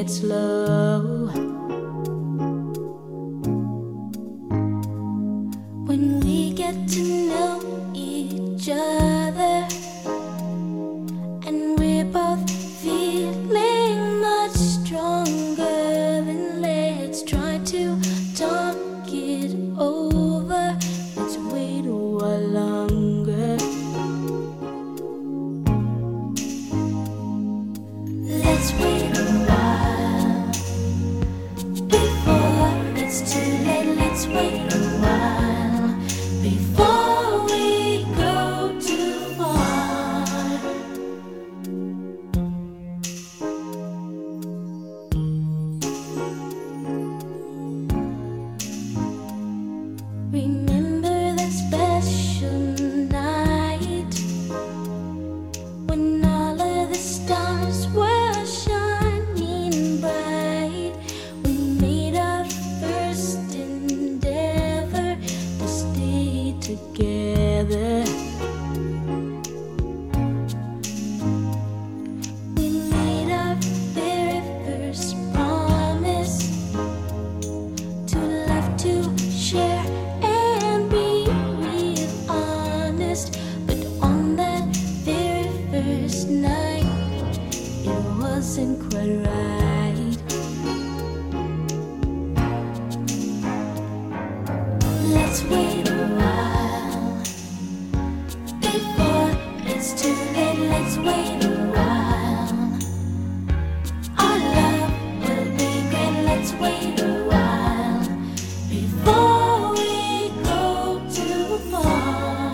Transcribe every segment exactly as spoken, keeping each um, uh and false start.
it slow. When we get to know each other and we're both feeling much stronger, then let's try to talk it over. Let's wait a while longer. Let's wait a while before it's too late. Let's wait a while before we go too far. Remember that special night when all of the stars were shining bright. We made our first endeavor to stay together. We made our very first promise to love, to share, and be real honest. But on that very first night, it wasn't quite right. Let's wait a while before it's too late. Let's wait a while. Our love will be great. Let's wait a while before we go too far.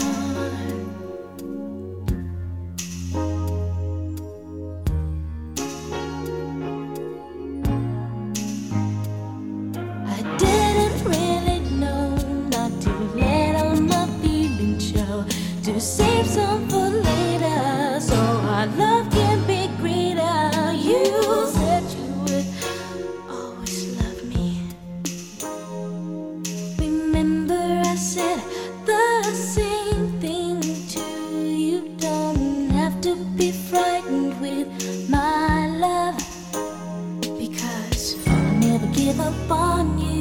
I didn't really know not to let all my feelings show, to save some for later, so our love can be greater. You said you would always love me. Remember I said the same thing to you. Don't have to be frightened with my love, because I'll never give up on you.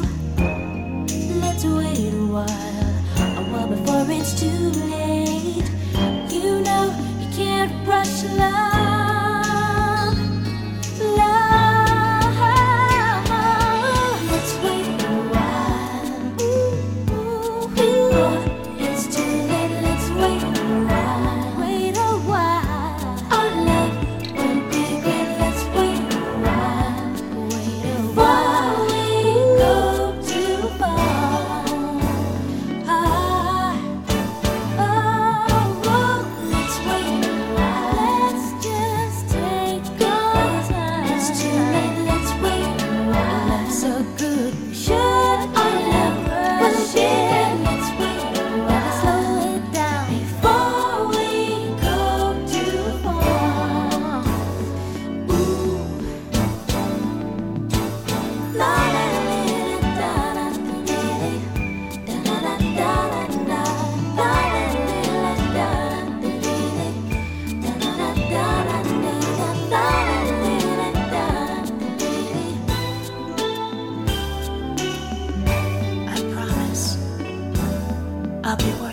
Let's wait a while, a while before it's too late. You know you can't rush love, love. Let's wait a while before it's too late. Let's wait a while, wait a while. Our love will be great. Let's wait a while, wait a while. We go too far. Ah, oh, oh, let's wait a while. Let's just take our time. It's too late. Let's wait a while. Love's so good, we should our love will share. Let's wait a while. Slow it down before we go too far. Ooh. La la la da da da da da da da la la la da da da da da I promise I'll be worth